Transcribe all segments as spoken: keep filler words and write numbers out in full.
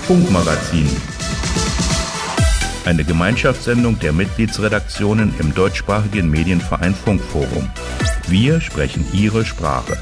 Funkmagazin. Eine Gemeinschaftssendung der Mitgliedsredaktionen im deutschsprachigen Medienverein Funkforum. Wir sprechen Ihre Sprache.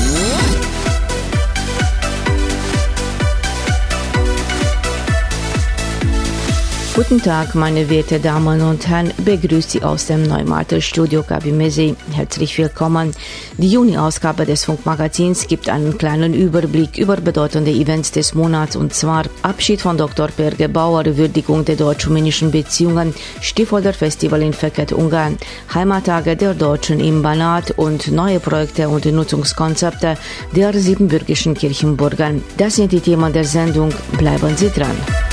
Guten Tag, meine werten Damen und Herren, begrüßt Sie aus dem Neumarkter Studio Gabi Mesi. Herzlich willkommen. Die Juni-Ausgabe des Funkmagazins gibt einen kleinen Überblick über bedeutende Events des Monats, und zwar Abschied von Doktor Per Gebauer, Würdigung der deutsch-rumänischen Beziehungen, Stiefholder Festival in Fekete-Ungarn, Heimattage der Deutschen im Banat und neue Projekte und Nutzungskonzepte der siebenbürgischen Kirchenburger. Das sind die Themen der Sendung. Bleiben Sie dran.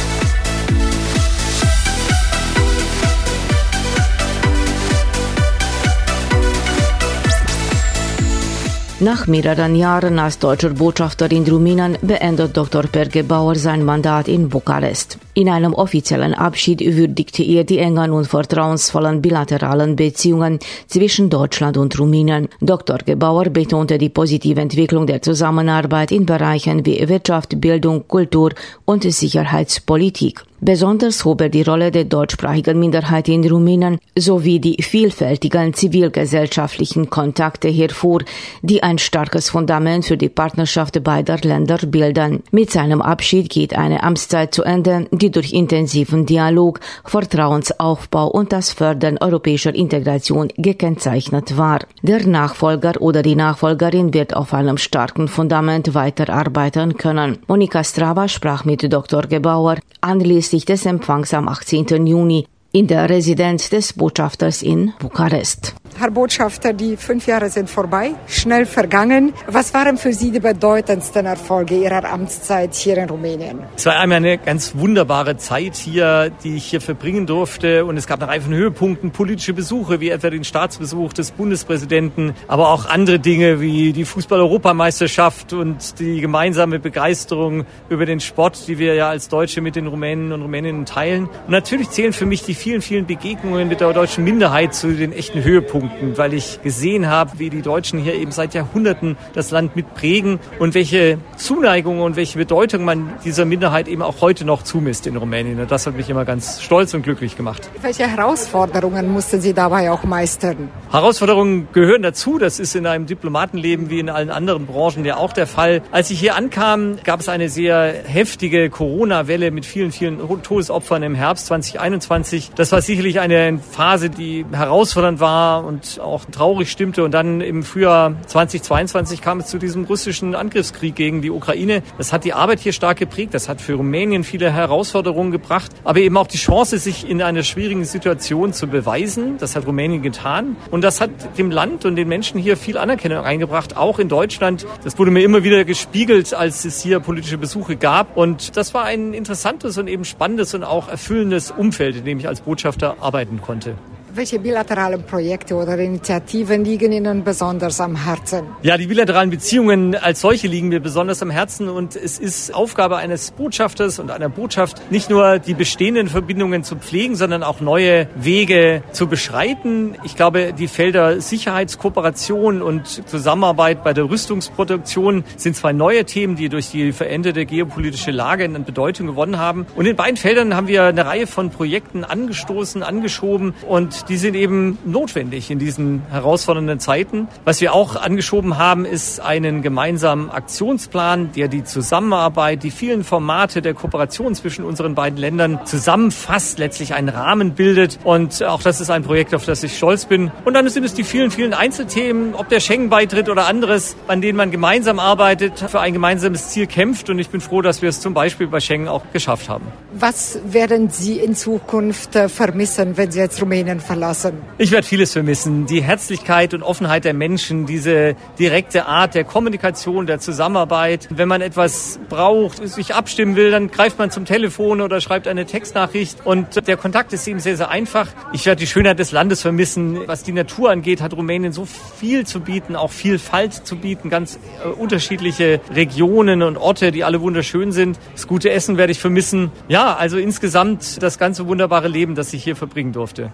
Nach mehreren Jahren als deutscher Botschafter in Rumänien beendet Doktor Per Gebauer sein Mandat in Bukarest. In einem offiziellen Abschied würdigte er die engen und vertrauensvollen bilateralen Beziehungen zwischen Deutschland und Rumänien. Doktor Gebauer betonte die positive Entwicklung der Zusammenarbeit in Bereichen wie Wirtschaft, Bildung, Kultur und Sicherheitspolitik. Besonders hob er die Rolle der deutschsprachigen Minderheit in Rumänien sowie die vielfältigen zivilgesellschaftlichen Kontakte hervor, die ein starkes Fundament für die Partnerschaft beider Länder bilden. Mit seinem Abschied geht eine Amtszeit zu Ende, die durch intensiven Dialog, Vertrauensaufbau und das Fördern europäischer Integration gekennzeichnet war. Der Nachfolger oder die Nachfolgerin wird auf einem starken Fundament weiterarbeiten können. Monika Strava sprach mit Doktor Gebauer anlässlich des Empfangs am achtzehnten Juni in der Residenz des Botschafters in Bukarest. Herr Botschafter, die fünf Jahre sind vorbei, schnell vergangen. Was waren für Sie die bedeutendsten Erfolge Ihrer Amtszeit hier in Rumänien? Es war einmal eine ganz wunderbare Zeit hier, die ich hier verbringen durfte. Und es gab eine Reihe von Höhepunkten, politische Besuche, wie etwa den Staatsbesuch des Bundespräsidenten, aber auch andere Dinge wie die Fußball-Europameisterschaft und die gemeinsame Begeisterung über den Sport, die wir ja als Deutsche mit den Rumänen und Rumäninnen teilen. Und natürlich zählen für mich die vielen, vielen Begegnungen mit der deutschen Minderheit zu den echten Höhepunkten, weil ich gesehen habe, wie die Deutschen hier eben seit Jahrhunderten das Land mitprägen und welche Zuneigung und welche Bedeutung man dieser Minderheit eben auch heute noch zumisst in Rumänien. Und das hat mich immer ganz stolz und glücklich gemacht. Welche Herausforderungen mussten Sie dabei auch meistern? Herausforderungen gehören dazu. Das ist in einem Diplomatenleben wie in allen anderen Branchen ja auch der Fall. Als ich hier ankam, gab es eine sehr heftige Corona-Welle mit vielen, vielen Todesopfern im Herbst zweitausendeinundzwanzig. Das war sicherlich eine Phase, die herausfordernd war und auch traurig stimmte. Und dann im Frühjahr zweitausendzweiundzwanzig kam es zu diesem russischen Angriffskrieg gegen die Ukraine. Das hat die Arbeit hier stark geprägt. Das hat für Rumänien viele Herausforderungen gebracht, aber eben auch die Chance, sich in einer schwierigen Situation zu beweisen. Das hat Rumänien getan. Und das hat dem Land und den Menschen hier viel Anerkennung eingebracht, auch in Deutschland. Das wurde mir immer wieder gespiegelt, als es hier politische Besuche gab. Und das war ein interessantes und eben spannendes und auch erfüllendes Umfeld, in dem ich als Botschafter arbeiten konnte. Welche bilateralen Projekte oder Initiativen liegen Ihnen besonders am Herzen? Ja, die bilateralen Beziehungen als solche liegen mir besonders am Herzen, und es ist Aufgabe eines Botschafters und einer Botschaft, nicht nur die bestehenden Verbindungen zu pflegen, sondern auch neue Wege zu beschreiten. Ich glaube, die Felder Sicherheitskooperation und Zusammenarbeit bei der Rüstungsproduktion sind zwei neue Themen, die durch die veränderte geopolitische Lage an Bedeutung gewonnen haben. Und in beiden Feldern haben wir eine Reihe von Projekten angestoßen, angeschoben, und die sind eben notwendig in diesen herausfordernden Zeiten. Was wir auch angeschoben haben, ist einen gemeinsamen Aktionsplan, der die Zusammenarbeit, die vielen Formate der Kooperation zwischen unseren beiden Ländern zusammenfasst, letztlich einen Rahmen bildet. Und auch das ist ein Projekt, auf das ich stolz bin. Und dann sind es die vielen, vielen Einzelthemen, ob der Schengen-Beitritt oder anderes, an denen man gemeinsam arbeitet, für ein gemeinsames Ziel kämpft. Und ich bin froh, dass wir es zum Beispiel bei Schengen auch geschafft haben. Was werden Sie in Zukunft vermissen, wenn Sie jetzt Rumänien verlassen? Ich werde vieles vermissen. Die Herzlichkeit und Offenheit der Menschen, diese direkte Art der Kommunikation, der Zusammenarbeit. Wenn man etwas braucht, sich abstimmen will, dann greift man zum Telefon oder schreibt eine Textnachricht. Und der Kontakt ist eben sehr, sehr einfach. Ich werde die Schönheit des Landes vermissen. Was die Natur angeht, hat Rumänien so viel zu bieten, auch Vielfalt zu bieten. Ganz äh, unterschiedliche Regionen und Orte, die alle wunderschön sind. Das gute Essen werde ich vermissen. Ja, also insgesamt das ganze wunderbare Leben, das ich hier verbringen durfte. Werden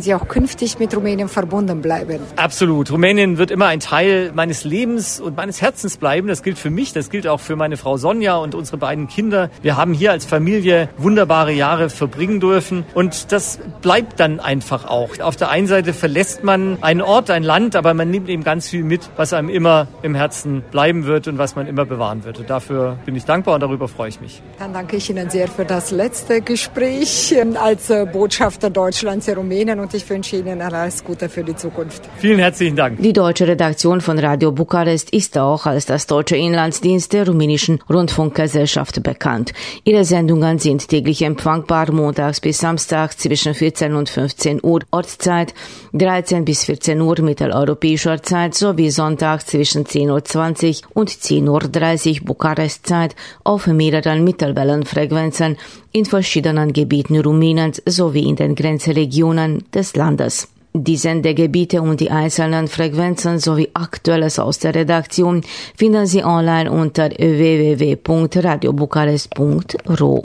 Sie auch künftig mit Rumänien verbunden bleiben. Absolut. Rumänien wird immer ein Teil meines Lebens und meines Herzens bleiben. Das gilt für mich, das gilt auch für meine Frau Sonja und unsere beiden Kinder. Wir haben hier als Familie wunderbare Jahre verbringen dürfen und das bleibt dann einfach auch. Auf der einen Seite verlässt man einen Ort, ein Land, aber man nimmt eben ganz viel mit, was einem immer im Herzen bleiben wird und was man immer bewahren wird. Und dafür bin ich dankbar und darüber freue ich mich. Dann danke ich Ihnen sehr für das letzte Gespräch als Botschafter Deutschlands in Rumänien und ich wünsche Ihnen alles Gute für die Zukunft. Vielen herzlichen Dank. Die deutsche Redaktion von Radio Bukarest ist auch als das deutsche Inlandsdienst der rumänischen Rundfunkgesellschaft bekannt. Ihre Sendungen sind täglich empfangbar, montags bis samstags zwischen vierzehn und fünfzehn Uhr Ortszeit, dreizehn bis vierzehn Uhr mitteleuropäischer Zeit sowie sonntags zwischen zehn Uhr zwanzig und zehn Uhr dreißig Bukarestzeit auf mehreren Mittelwellenfrequenzen in verschiedenen Gebieten Rumäniens sowie in den Grenzregionen des Landes. Die Sendegebiete und die einzelnen Frequenzen sowie Aktuelles aus der Redaktion finden Sie online unter w w w punkt radio bukarest punkt r o.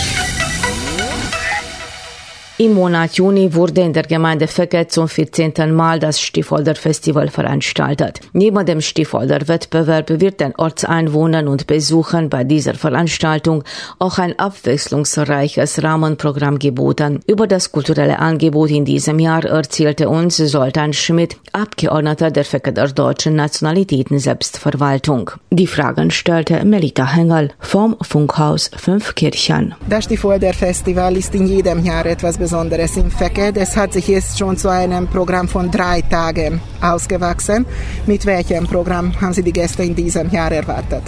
Im Monat Juni wurde in der Gemeinde Fekete zum vierzehnten Mal das Stiefholder Festival veranstaltet. Neben dem Stiefholder Wettbewerb wird den Ortseinwohnern und Besuchern bei dieser Veranstaltung auch ein abwechslungsreiches Rahmenprogramm geboten. Über das kulturelle Angebot in diesem Jahr erzählte uns Zoltán Schmidt, Abgeordneter der Feketer Deutschen Nationalitäten Selbstverwaltung. Die Fragen stellte Melita Hengel vom Funkhaus Fünfkirchen. Das Stiefholder Festival ist in jedem Jahr etwas Besonderes in Fekete. Es hat sich jetzt schon zu einem Programm von drei Tagen ausgewachsen. Mit welchem Programm haben Sie die Gäste in diesem Jahr erwartet?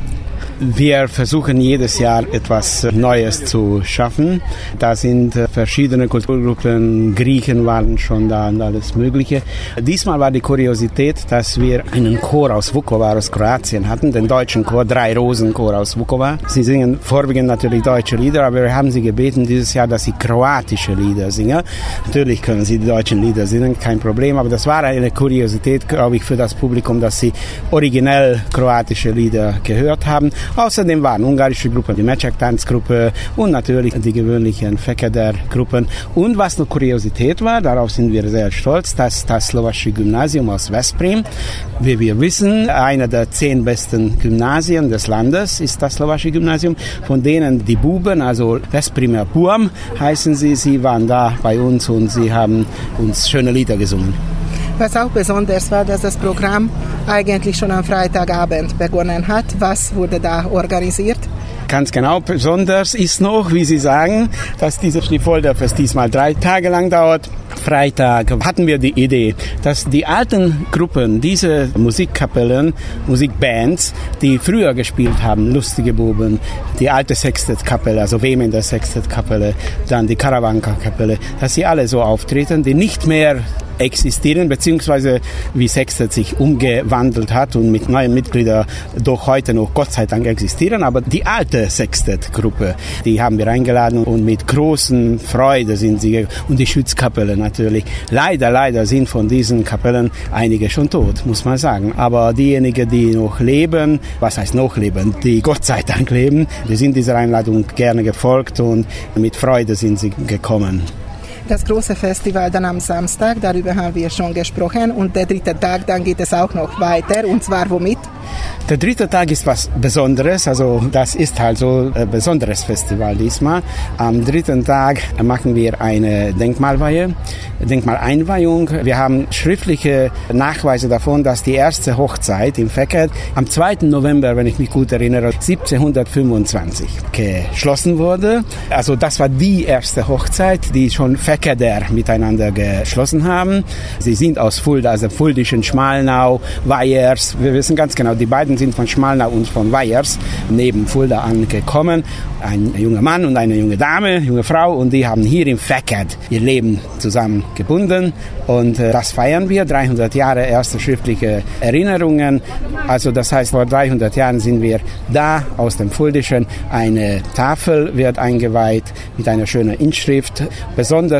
Wir versuchen jedes Jahr etwas Neues zu schaffen. Da sind verschiedene Kulturgruppen, Griechen waren schon da und alles Mögliche. Diesmal war die Kuriosität, dass wir einen Chor aus Vukovar, aus Kroatien hatten, den deutschen Chor, drei Rosen-Chor aus Vukovar. Sie singen vorwiegend natürlich deutsche Lieder, aber wir haben sie gebeten dieses Jahr, dass sie kroatische Lieder singen. Natürlich können sie die deutschen Lieder singen, kein Problem, aber das war eine Kuriosität, glaube ich, für das Publikum, dass sie originell kroatische Lieder gehört haben. Außerdem waren ungarische Gruppen, die Mecek-Tanzgruppe und natürlich die gewöhnlichen Feketer-Gruppen. Und was eine Kuriosität war, darauf sind wir sehr stolz, dass das Slowasche Gymnasium aus Veszprém, wie wir wissen, einer der zehn besten Gymnasien des Landes ist das Slowasche Gymnasium, von denen die Buben, also Veszprémer Buam heißen sie, sie waren da bei uns und sie haben uns schöne Lieder gesungen. Was auch besonders war, dass das Programm eigentlich schon am Freitagabend begonnen hat. Was wurde da organisiert? Ganz genau, besonders ist noch, wie Sie sagen, dass dieses Stiefholderfest diesmal drei Tage lang dauert. Freitag hatten wir die Idee, dass die alten Gruppen, diese Musikkapellen, Musikbands, die früher gespielt haben, Lustige Buben, die alte Sextettkapelle, also Vehmender Sextettkapelle, dann die Karawanka-Kapelle, dass sie alle so auftreten, die nicht mehr existieren, beziehungsweise wie Sextet sich umgewandelt hat und mit neuen Mitgliedern doch heute noch Gott sei Dank existieren, aber die alte Sextet-Gruppe, die haben wir eingeladen und mit großen Freude sind sie, und die Schützkapelle natürlich. Leider, leider sind von diesen Kapellen einige schon tot, muss man sagen, aber diejenigen, die noch leben, was heißt noch leben, die Gott sei Dank leben, die sind dieser Einladung gerne gefolgt und mit Freude sind sie gekommen. Das große Festival dann am Samstag, darüber haben wir schon gesprochen. Und der dritte Tag, dann geht es auch noch weiter. Und zwar womit? Der dritte Tag ist was Besonderes, also das ist halt so ein besonderes Festival diesmal. Am dritten Tag machen wir eine Denkmalweihe, Denkmaleinweihung. Wir haben schriftliche Nachweise davon, dass die erste Hochzeit im Fekete am zweiten November, wenn ich mich gut erinnere, siebzehnhundertfünfundzwanzig geschlossen wurde. Also das war die erste Hochzeit, die schon Feketer miteinander geschlossen haben. Sie sind aus Fulda, also Fuldischen, Schmalnau, Weyers. Wir wissen ganz genau, die beiden sind von Schmalnau und von Weyers neben Fulda angekommen. Ein junger Mann und eine junge Dame, junge Frau, und die haben hier im Fekete ihr Leben zusammen gebunden. Und äh, das feiern wir, dreihundert Jahre erste schriftliche Erinnerungen. Also das heißt, vor dreihundert Jahren sind wir da aus dem Fuldischen. Eine Tafel wird eingeweiht mit einer schönen Inschrift. Besonders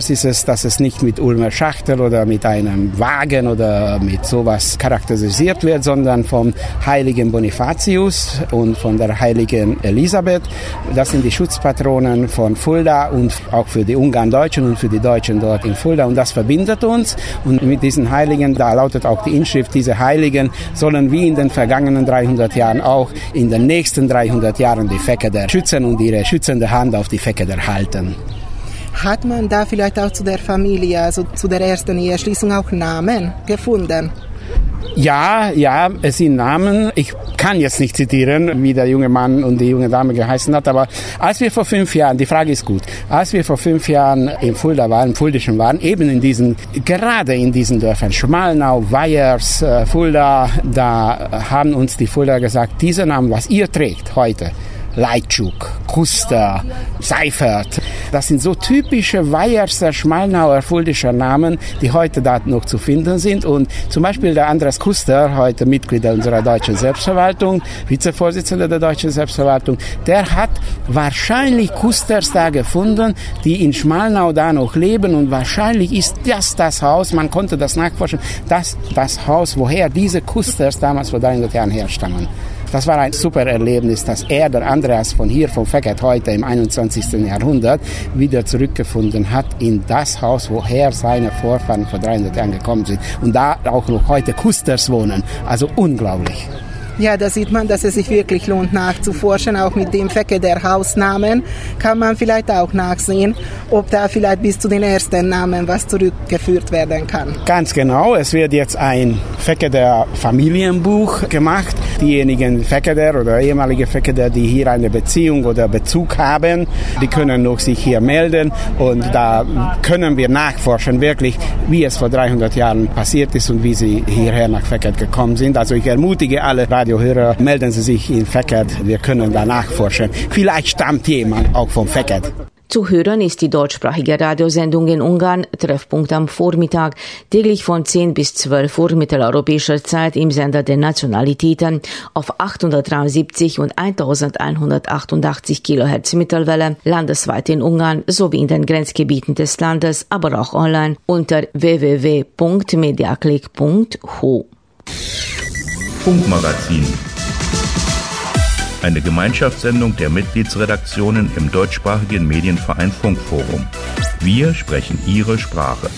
Besonderes ist es, dass es nicht mit Ulmer Schachtel oder mit einem Wagen oder mit sowas charakterisiert wird, sondern vom heiligen Bonifatius und von der heiligen Elisabeth. Das sind die Schutzpatronen von Fulda und auch für die Ungarn-Deutschen und für die Deutschen dort in Fulda. Und das verbindet uns. Und mit diesen Heiligen, da lautet auch die Inschrift, diese Heiligen sollen wie in den vergangenen dreihundert Jahren auch in den nächsten dreihundert Jahren die Fekeder schützen und ihre schützende Hand auf die Fekeder halten. Hat man da vielleicht auch zu der Familie, also zu der ersten Eheschließung auch Namen gefunden? Ja, ja, es sind Namen. Ich kann jetzt nicht zitieren, wie der junge Mann und die junge Dame geheißen hat, aber als wir vor fünf Jahren, die Frage ist gut, als wir vor fünf Jahren in Fulda waren, im Fuldischen waren, eben in diesen, gerade in diesen Dörfern, Schmalnau, Weyers, Fulda, da haben uns die Fulda gesagt, diese Namen, was ihr trägt heute, Leitschuk, Kuster, Seifert. Das sind so typische Weyerser, Schmalnauer, Fuldischer Namen, die heute da noch zu finden sind. Und zum Beispiel der Andreas Kuster, heute Mitglied unserer deutschen Selbstverwaltung, Vizevorsitzender der deutschen Selbstverwaltung, der hat wahrscheinlich Kusters da gefunden, die in Schmalnau da noch leben. Und wahrscheinlich ist das das Haus, man konnte das nachforschen, das das Haus, woher diese Kusters damals vor dreihundert Jahren herstammen. Das war ein super Erlebnis, dass er, der Andreas von hier, von Fekert, heute im einundzwanzigsten Jahrhundert wieder zurückgefunden hat in das Haus, woher seine Vorfahren vor dreihundert Jahren gekommen sind. Und da auch noch heute Kusters wohnen. Also unglaublich. Ja, da sieht man, dass es sich wirklich lohnt nachzuforschen. Auch mit dem Fekeder Hausnamen kann man vielleicht auch nachsehen, ob da vielleicht bis zu den ersten Namen was zurückgeführt werden kann. Ganz genau. Es wird jetzt ein Fekeder Familienbuch gemacht. Diejenigen Fekeder oder ehemalige Fekeder, die hier eine Beziehung oder Bezug haben, die können noch sich hier melden. Und da können wir nachforschen, wirklich, wie es vor dreihundert Jahren passiert ist und wie sie hierher nach Fekert gekommen sind. Also ich ermutige alle Radiohörer, melden Sie sich in Fekert, wir können da nachforschen. Vielleicht stammt jemand auch vom Fekert. Zu hören ist die deutschsprachige Radiosendung in Ungarn, Treffpunkt am Vormittag, täglich von zehn bis zwölf Uhr mitteleuropäischer Zeit im Sender der Nationalitäten auf achthundertdreiundsiebzig und elfhundertachtundachtzig Kilohertz Mittelwelle, landesweit in Ungarn sowie in den Grenzgebieten des Landes, aber auch online unter w w w punkt mediaclick punkt h u. Funkmagazin. Eine Gemeinschaftssendung der Mitgliedsredaktionen im deutschsprachigen Medienverein Funkforum. Wir sprechen Ihre Sprache.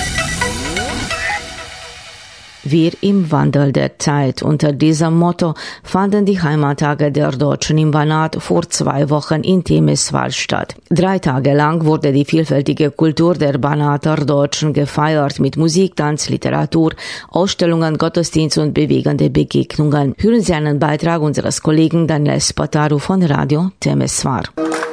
Wir im Wandel der Zeit. Unter diesem Motto fanden die Heimattage der Deutschen im Banat vor zwei Wochen in Temeswar statt. Drei Tage lang wurde die vielfältige Kultur der Banater Deutschen gefeiert mit Musik, Tanz, Literatur, Ausstellungen, Gottesdienst und bewegende Begegnungen. Hören Sie einen Beitrag unseres Kollegen Daniel Spataru von Radio Temeswar.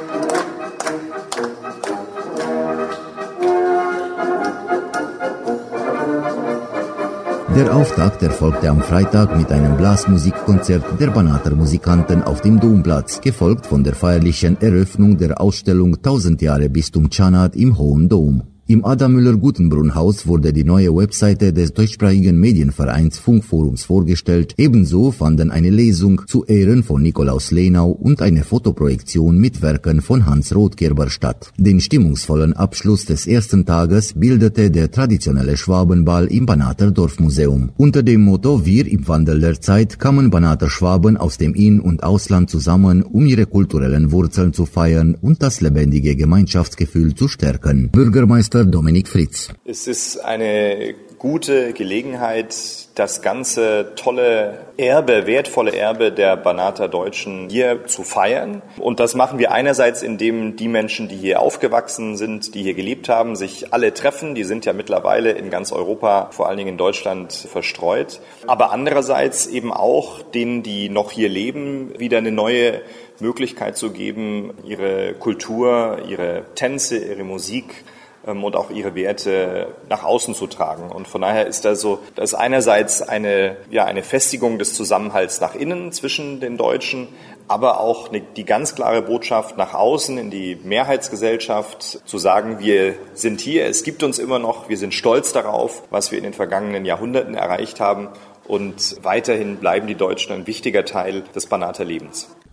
Der Auftakt erfolgte am Freitag mit einem Blasmusikkonzert der Banater Musikanten auf dem Domplatz, gefolgt von der feierlichen Eröffnung der Ausstellung tausend Jahre Bistum Czanat im Hohen Dom. Im Adam-Müller-Gutenbrunn-Haus wurde die neue Webseite des deutschsprachigen Medienvereins Funkforums vorgestellt. Ebenso fanden eine Lesung zu Ehren von Nikolaus Lenau und eine Fotoprojektion mit Werken von Hans Rothgerber statt. Den stimmungsvollen Abschluss des ersten Tages bildete der traditionelle Schwabenball im Banater Dorfmuseum. Unter dem Motto Wir im Wandel der Zeit kamen Banater Schwaben aus dem In- und Ausland zusammen, um ihre kulturellen Wurzeln zu feiern und das lebendige Gemeinschaftsgefühl zu stärken. Bürgermeister Dominik Fritz. Es ist eine gute Gelegenheit, das ganze tolle Erbe, wertvolle Erbe der Banater Deutschen hier zu feiern. Und das machen wir einerseits, indem die Menschen, die hier aufgewachsen sind, die hier gelebt haben, sich alle treffen. Die sind ja mittlerweile in ganz Europa, vor allen Dingen in Deutschland, verstreut. Aber andererseits eben auch denen, die noch hier leben, wieder eine neue Möglichkeit zu geben, ihre Kultur, ihre Tänze, ihre Musik und auch ihre Werte nach außen zu tragen. Und von daher ist das so, das ist einerseits eine, ja, eine Festigung des Zusammenhalts nach innen zwischen den Deutschen, aber auch eine, die ganz klare Botschaft nach außen in die Mehrheitsgesellschaft zu sagen, wir sind hier, es gibt uns immer noch, wir sind stolz darauf, was wir in den vergangenen Jahrhunderten erreicht haben und weiterhin bleiben die Deutschen ein wichtiger Teil des Banater Lebens.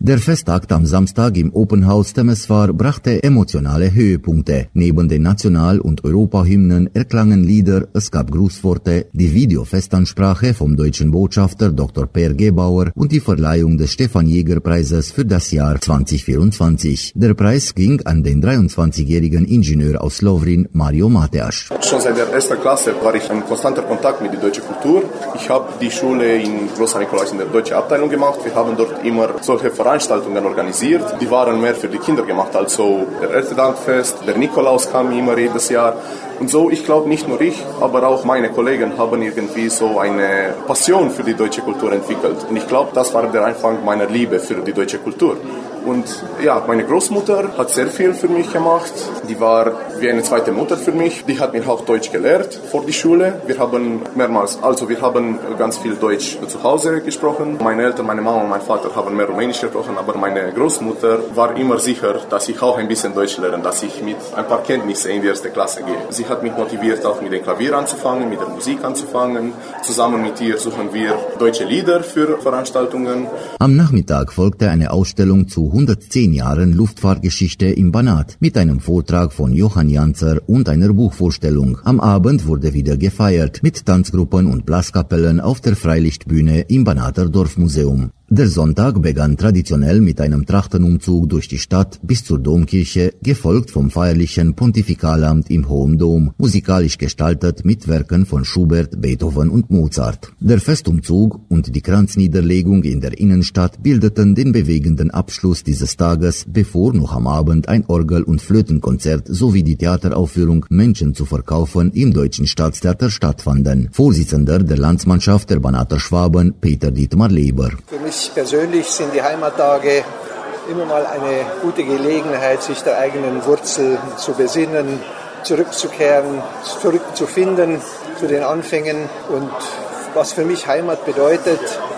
Der Festtag am Samstag im Open House Temeswar brachte emotionale Höhepunkte. Neben den National- und Europahymnen erklangen Lieder, es gab Grußworte, die Videofestansprache vom deutschen Botschafter Doktor Per Gebauer und die Verleihung des Stefan-Jäger-Preises für das Jahr zwanzig vierundzwanzig. Der Preis ging an den dreiundzwanzigjährigen Ingenieur aus Lovrin, Mario Mateas. Schon seit der ersten Klasse war ich in konstanter Kontakt mit der deutschen Kultur. Ich habe die Schule in Groß Nikolaus in der deutschen Abteilung gemacht. Wir haben dort immer solche Veranstaltungen organisiert. Die waren mehr für die Kinder gemacht. Also der Erntedankfest, der Nikolaus kam immer jedes Jahr. Und so, ich glaube, nicht nur ich, aber auch meine Kollegen haben irgendwie so eine Passion für die deutsche Kultur entwickelt. Und ich glaube, das war der Anfang meiner Liebe für die deutsche Kultur. Und ja, meine Großmutter hat sehr viel für mich gemacht. Die war wie eine zweite Mutter für mich. Die hat mir auch Deutsch gelehrt vor die Schule. Wir haben mehrmals, also wir haben ganz viel Deutsch zu Hause gesprochen. Meine Eltern, meine Mama und mein Vater haben mehr Rumänisch gesprochen, aber meine Großmutter war immer sicher, dass ich auch ein bisschen Deutsch lerne, dass ich mit ein paar Kenntnissen in die erste Klasse gehe. Sie hat mich motiviert, auch mit dem Klavier anzufangen, mit der Musik anzufangen. Zusammen mit ihr suchen wir deutsche Lieder für Veranstaltungen. Am Nachmittag folgte eine Ausstellung zu hundertzehn Jahren Luftfahrtgeschichte im Banat mit einem Vortrag von Johann Janzer und einer Buchvorstellung. Am Abend wurde wieder gefeiert mit Tanzgruppen und Blaskapellen auf der Freilichtbühne im Banater Dorfmuseum. Der Sonntag begann traditionell mit einem Trachtenumzug durch die Stadt bis zur Domkirche, gefolgt vom feierlichen Pontifikalamt im Hohen Dom, musikalisch gestaltet mit Werken von Schubert, Beethoven und Mozart. Der Festumzug und die Kranzniederlegung in der Innenstadt bildeten den bewegenden Abschluss dieses Tages, bevor noch am Abend ein Orgel- und Flötenkonzert sowie die Theateraufführung Menschen zu verkaufen im Deutschen Staatstheater stattfanden. Vorsitzender der Landsmannschaft der Banater Schwaben, Peter Dietmar Leber. Für mich persönlich sind die Heimattage immer mal eine gute Gelegenheit, sich der eigenen Wurzel zu besinnen, zurückzukehren, zurückzufinden zu den Anfängen. Und was für mich Heimat bedeutet,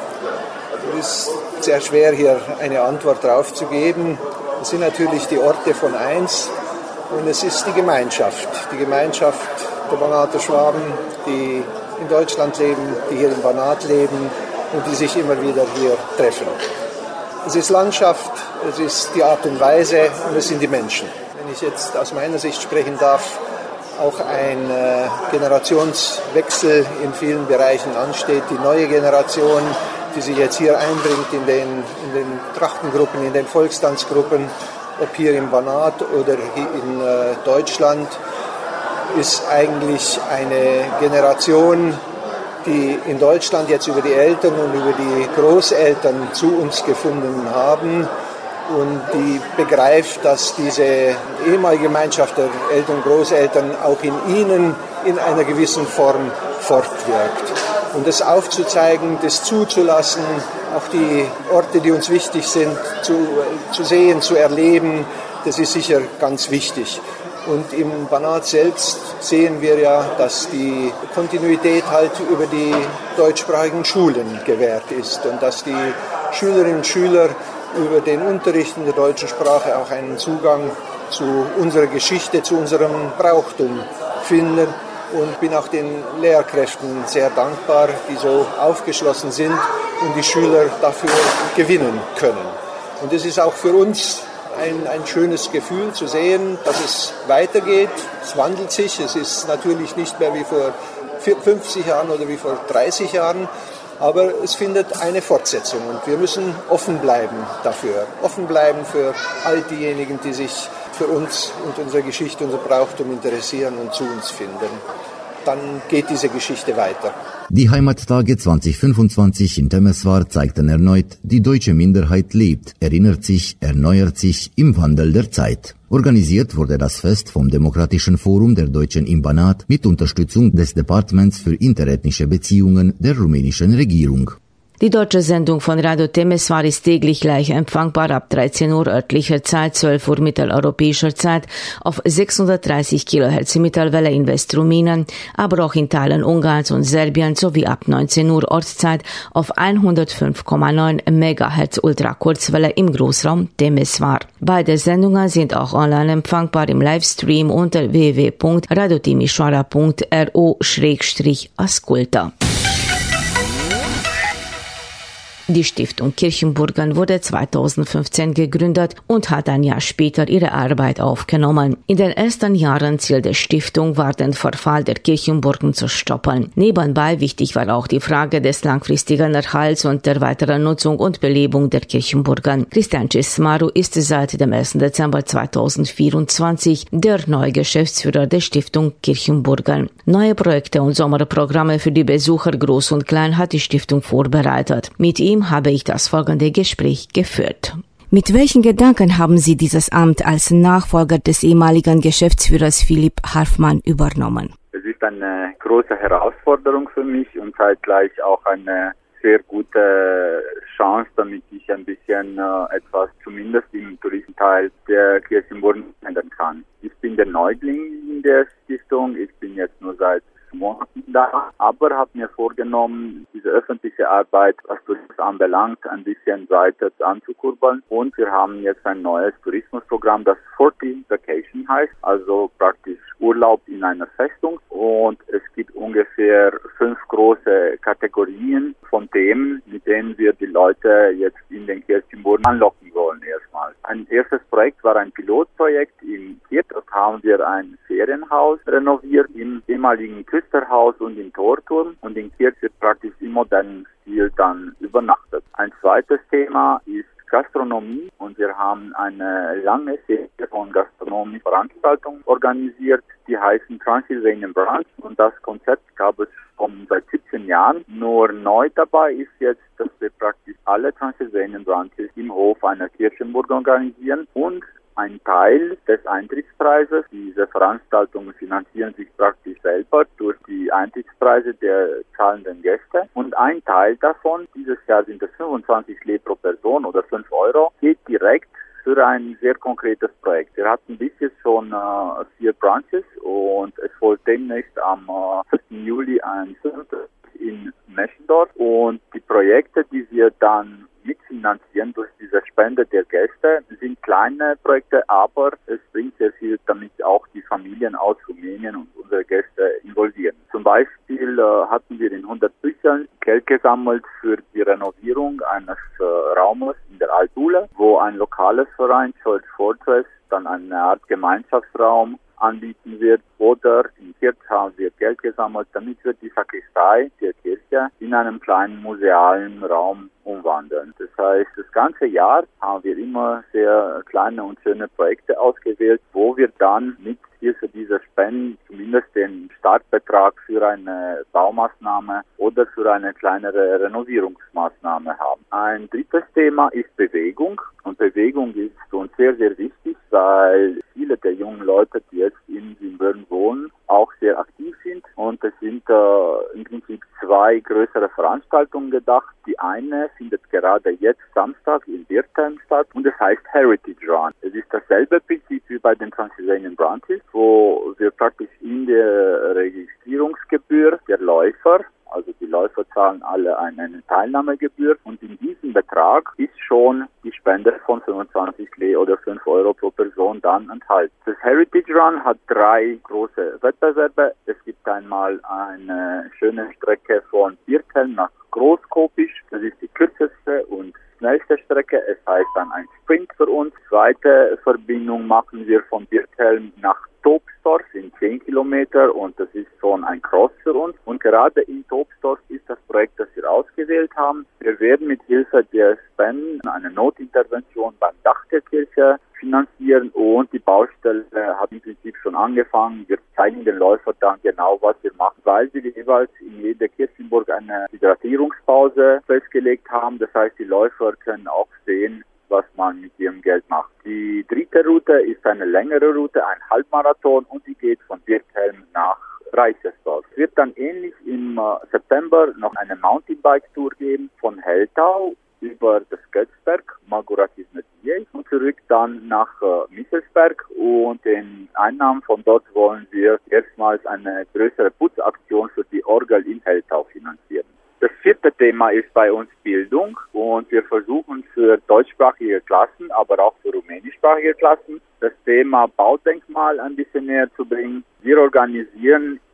ist sehr schwer hier eine Antwort drauf zu geben. Es sind natürlich die Orte von einst und es ist die Gemeinschaft, die Gemeinschaft der Banater Schwaben, die in Deutschland leben, die hier im Banat leben und die sich immer wieder hier treffen. Es ist Landschaft, es ist die Art und Weise und es sind die Menschen. Wenn ich jetzt aus meiner Sicht sprechen darf, auch ein äh, Generationswechsel in vielen Bereichen ansteht. Die neue Generation, die sich jetzt hier einbringt in den, in den Trachtengruppen, in den Volkstanzgruppen, ob hier im Banat oder in äh, Deutschland, ist eigentlich eine Generation, die in Deutschland jetzt über die Eltern und über die Großeltern zu uns gefunden haben und die begreift, dass diese ehemalige Gemeinschaft der Eltern und Großeltern auch in ihnen in einer gewissen Form fortwirkt. Und das aufzuzeigen, das zuzulassen, auch die Orte, die uns wichtig sind, zu, zu sehen, zu erleben, das ist sicher ganz wichtig. Und im Banat selbst sehen wir ja, dass die Kontinuität halt über die deutschsprachigen Schulen gewährt ist und dass die Schülerinnen und Schüler über den Unterricht in der deutschen Sprache auch einen Zugang zu unserer Geschichte, zu unserem Brauchtum finden. Und bin auch den Lehrkräften sehr dankbar, die so aufgeschlossen sind und die Schüler dafür gewinnen können. Und es ist auch für uns Ein, ein schönes Gefühl zu sehen, dass es weitergeht. Es wandelt sich. Es ist natürlich nicht mehr wie vor fünfzig Jahren oder wie vor dreißig Jahren, aber es findet eine Fortsetzung und wir müssen offen bleiben dafür. Offen bleiben für all diejenigen, die sich für uns und unsere Geschichte, unser Brauchtum interessieren und zu uns finden. Dann geht diese Geschichte weiter. Die Heimattage zwanzig fünfundzwanzig in Temeswar zeigten erneut, die deutsche Minderheit lebt, erinnert sich, erneuert sich im Wandel der Zeit. Organisiert wurde das Fest vom Demokratischen Forum der Deutschen im Banat mit Unterstützung des Departements für interethnische Beziehungen der rumänischen Regierung. Die deutsche Sendung von Radio Temeswar ist täglich gleich empfangbar ab dreizehn Uhr örtlicher Zeit, zwölf Uhr mitteleuropäischer Zeit auf sechshundertdreißig Kilohertz Mittelwelle in Westrumänien, aber auch in Teilen Ungarns und Serbiens sowie ab neunzehn Uhr Ortszeit auf hundertfünf Komma neun Megahertz Ultrakurzwelle im Großraum Temeswar. Beide Sendungen sind auch online empfangbar im Livestream unter w w w punkt radiotimisoara punkt r o slash asculta. Die Stiftung Kirchenburgen wurde zweitausendfünfzehn gegründet und hat ein Jahr später ihre Arbeit aufgenommen. In den ersten Jahren Ziel der Stiftung war, den Verfall der Kirchenburgen zu stoppen. Nebenbei wichtig war auch die Frage des langfristigen Erhalts und der weiteren Nutzung und Belebung der Kirchenburgen. Christian Cismaru ist seit dem ersten Dezember zweitausendvierundzwanzig der neue Geschäftsführer der Stiftung Kirchenburgen. Neue Projekte und Sommerprogramme für die Besucher Groß und Klein hat die Stiftung vorbereitet. Mit ihm habe ich das folgende Gespräch geführt. Mit welchen Gedanken haben Sie dieses Amt als Nachfolger des ehemaligen Geschäftsführers Philipp Harfmann übernommen? Es ist eine große Herausforderung für mich und zeitgleich auch eine sehr gute Chance, damit ich ein bisschen äh, etwas zumindest im Tourismusteil der Kirchenburgen ändern kann. Ich bin der Neuling in der Stiftung, ich bin jetzt nur seit Monaten da, aber habe mir vorgenommen, diese öffentliche Arbeit, was Tourismus anbelangt, ein bisschen weiter anzukurbeln. Und wir haben jetzt ein neues Tourismusprogramm, das vierzig Vacation heißt, also praktisch Urlaub in einer Festung. Und es gibt ungefähr fünf große Kategorien von Themen, mit denen wir die Leute jetzt in den Kirchenburgen anlocken wollen erstmal. Ein erstes Projekt war ein Pilotprojekt in Kirt. Dort haben wir ein Ferienhaus renoviert im ehemaligen Küsterhaus und im Torturm. Und in Kirt wird praktisch im modernen Stil dann übernachtet. Ein zweites Thema ist Gastronomie und wir haben eine lange Serie von Gastronomie-Veranstaltungen organisiert, die heißen Transylvanian Brunch und das Konzept gab es schon seit siebzehn Jahren. Nur neu dabei ist jetzt, dass wir praktisch alle Transylvanian Brunches im Hof einer Kirchenburg organisieren und ein Teil des Eintrittspreises, diese Veranstaltungen finanzieren sich praktisch selber durch die Eintrittspreise der zahlenden Gäste und ein Teil davon, dieses Jahr sind es fünfundzwanzig Lei pro Person oder fünf Euro, geht direkt für ein sehr konkretes Projekt. Wir hatten bis jetzt schon äh, vier Brunches und es folgt demnächst am äh, vierten Juli ein fünftes in Meschendorf und die Projekte, die wir dann mitfinanzieren durch diese Spende der Gäste, sind kleine Projekte, aber es bringt sehr viel, damit auch die Familien aus Rumänien und unsere Gäste involvieren. Zum Beispiel äh, hatten wir in hundert Büchern Geld gesammelt für die Renovierung eines äh, Raumes in der Altschule, wo ein lokales Verein, Church Fortress, dann eine Art Gemeinschaftsraum anbieten wird. Oder in Kirt haben wir Geld gesammelt, damit wir die Sakristei der Kirche in einem kleinen musealen Raum umwandeln. Das heißt, das ganze Jahr haben wir immer sehr kleine und schöne Projekte ausgewählt, wo wir dann mit Hilfe dieser Spenden zumindest den Startbetrag für eine Baumaßnahme oder für eine kleinere Renovierungsmaßnahme haben. Ein drittes Thema ist Bewegung und Bewegung ist für uns sehr, sehr wichtig, weil viele der jungen Leute, die jetzt in Siebenbürgen wohnen, auch sehr aktiv sind und es sind äh, im Prinzip zwei größere Veranstaltungen gedacht. Die eine findet gerade jetzt Samstag in Birkheim statt und es heißt Heritage Run. Es ist dasselbe Prinzip wie bei den Transylvanian Brunches, wo wir praktisch in der Registrierungsgebühr der Läufer, also die Läufer zahlen alle eine Teilnahmegebühr und in diesem Betrag ist schon die Spende von fünfundzwanzig Lei oder fünf Euro pro Person dann enthalten. Das Heritage Run hat drei große Wettbewerbe. Es gibt einmal eine schöne Strecke von Birkheim nach Großkopisch. Das ist die kürzeste und schnellste Strecke. Es heißt dann ein Sprint für uns. Zweite Verbindung machen wir von Birkheim nach Tobsdorf in zehn Kilometer und das ist schon ein Cross für uns. Und gerade in Tobsdorf ist das Projekt, das wir ausgewählt haben. Wir werden mit Hilfe der Spenden eine Notintervention beim Dach der Kirche finanzieren und die Baustelle hat im Prinzip schon angefangen. Wir zeigen den Läufern dann genau, was wir machen, weil wir jeweils in jeder Kirchenburg eine Hydratierungspause festgelegt haben. Das heißt, die Läufer können auch sehen, was man mit ihrem Geld macht. Die dritte Route ist eine längere Route, ein Halbmarathon und die geht von Birkheim nach Reichersdorf. Es wird dann ähnlich im äh, September noch eine Mountainbike-Tour geben von Heltau über das Götzberg, Malgoratis Medie und zurück dann nach äh, Michelsberg und den Einnahmen von dort wollen wir erstmals eine größere Putzaktion für die Orgel in Heltau finanzieren. Das vierte Thema ist bei uns Bildung und wir versuchen für deutschsprachige Klassen, aber auch für rumänischsprachige Klassen das Thema Baudenkmal ein bisschen näher zu bringen. Wir organisieren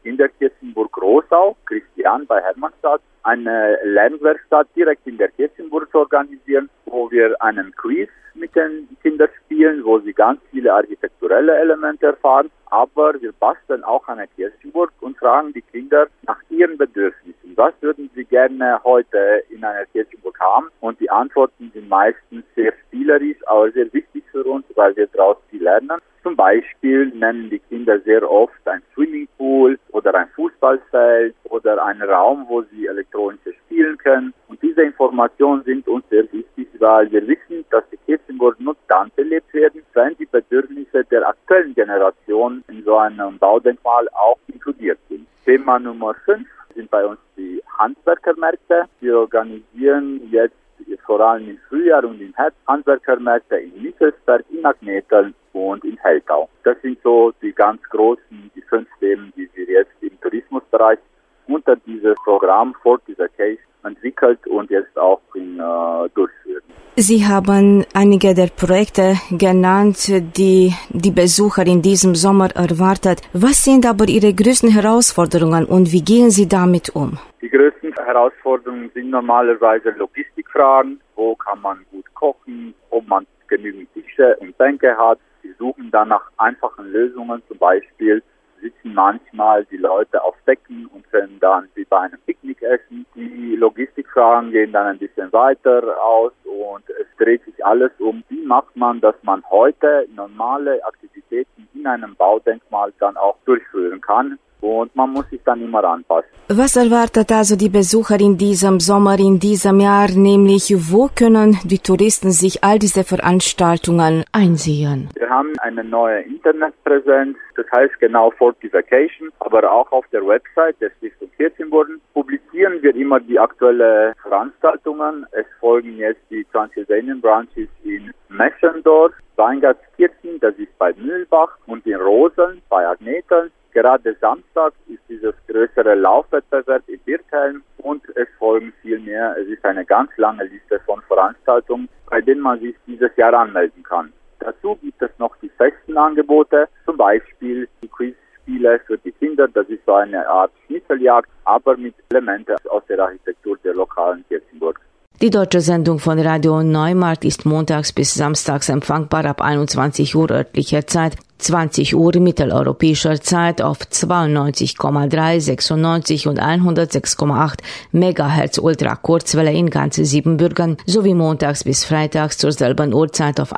in der Kirchenburg-Großau, Christian bei Hermannstadt, eine Lernwerkstatt direkt in der Kirchenburg zu organisieren, wo wir einen Quiz mit den Kindern spielen, wo sie ganz viele architekturelle Elemente erfahren. Aber wir basteln auch eine Kirchenburg und fragen die Kinder nach ihren Bedürfnissen. Was würden sie gerne heute in einer Kirchenburg haben? Und die Antworten sind meistens sehr spielerisch, aber sehr wichtig für uns, weil wir daraus viel lernen. Zum Beispiel nennen die Kinder sehr oft ein Swimmingpool oder ein Fußballfeld oder einen Raum, wo sie elektronisch spielen können. Und diese Informationen sind uns sehr wichtig, weil wir wissen, dass die Kirchenburg nur dann belebt werden, wenn die Bedürfnisse der aktuellen Generation in so einem Baudenkmal auch inkludiert sind. Thema Nummer fünf sind bei uns die Handwerkermärkte. Wir organisieren jetzt vor allem im Frühjahr und im Herbst Handwerkermärkte in Mittelsberg, in Agneteln und in Heltau. Das sind so die ganz großen, die fünf Themen, die wir jetzt im Tourismusbereich unter dieses Programm Fortification entwickelt und jetzt auch in, äh, durchführen. Sie haben einige der Projekte genannt, die die Besucher in diesem Sommer erwartet. Was sind aber Ihre größten Herausforderungen und wie gehen Sie damit um? Die größten Herausforderungen sind normalerweise Logistikfragen. Wo kann man gut kochen? Ob man genügend Tische und Bänke hat? Wir suchen dann nach einfachen Lösungen. Zum Beispiel sitzen manchmal die Leute auf Decken und können dann wie bei einem Picknick essen. Die Logistikfragen gehen dann ein bisschen weiter aus und es dreht sich alles um, wie macht man, dass man heute normale Aktivitäten in einem Baudenkmal dann auch durchführen kann. Und man muss sich dann immer anpassen. Was erwartet also die Besucher in diesem Sommer, in diesem Jahr? Nämlich, wo können die Touristen sich all diese Veranstaltungen einsehen? Wir haben eine neue Internetpräsenz, das heißt genau Fortification, aber auch auf der Website der Stiftung Kirchenburg publizieren wir immer die aktuellen Veranstaltungen. Es folgen jetzt die Transylvanian Branches in Meschendorf, Weingartskirchen, das ist bei Mühlbach, und in Roseln bei Agneteln. Gerade Samstag ist dieses größere Laufwettbewerb in Birkheim und es folgen viel mehr. Es ist eine ganz lange Liste von Veranstaltungen, bei denen man sich dieses Jahr anmelden kann. Dazu gibt es noch die festen Angebote, zum Beispiel die Quizspiele für die Kinder. Das ist so eine Art Schnitzeljagd, aber mit Elementen aus der Architektur der lokalen Kirchenburg. Die deutsche Sendung von Radio Neumarkt ist montags bis samstags empfangbar ab einundzwanzig Uhr örtlicher Zeit, zwanzig Uhr mitteleuropäischer Zeit auf zweiundneunzig Komma drei, sechsundneunzig und hundertsechs Komma acht Megahertz Ultrakurzwelle in ganz Siebenbürgen sowie montags bis freitags zur selben Uhrzeit auf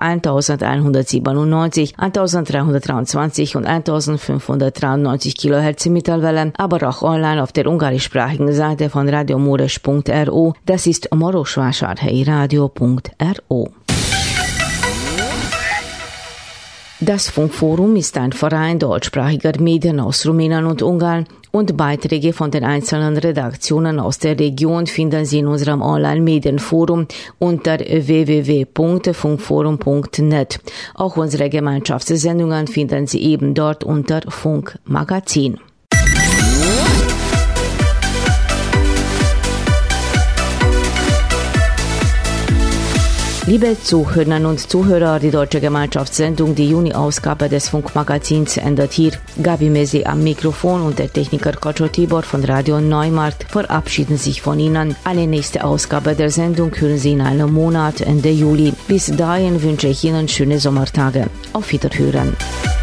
elfhundertsiebenundneunzig, eintausenddreihundertdreiundzwanzig und eintausendfünfhundertdreiundneunzig Kilohertz Mittelwelle, aber auch online auf der ungarischsprachigen Seite von radiomureș punkt ro. Das ist marosvásárhelyi punkt ro. Das Funkforum ist ein Verein deutschsprachiger Medien aus Rumänien und Ungarn und Beiträge von den einzelnen Redaktionen aus der Region finden Sie in unserem Online-Medienforum unter w w w punkt funkforum punkt net. Auch unsere Gemeinschaftssendungen finden Sie eben dort unter Funk Magazin. Liebe Zuhörerinnen und Zuhörer, die Deutsche Gemeinschaftssendung, die Juni-Ausgabe des Funkmagazins endet hier. Gabi Mesi am Mikrofon und der Techniker Kocho Tibor von Radio Neumarkt verabschieden sich von Ihnen. Eine nächste Ausgabe der Sendung hören Sie in einem Monat, Ende Juli. Bis dahin wünsche ich Ihnen schöne Sommertage. Auf Wiederhören.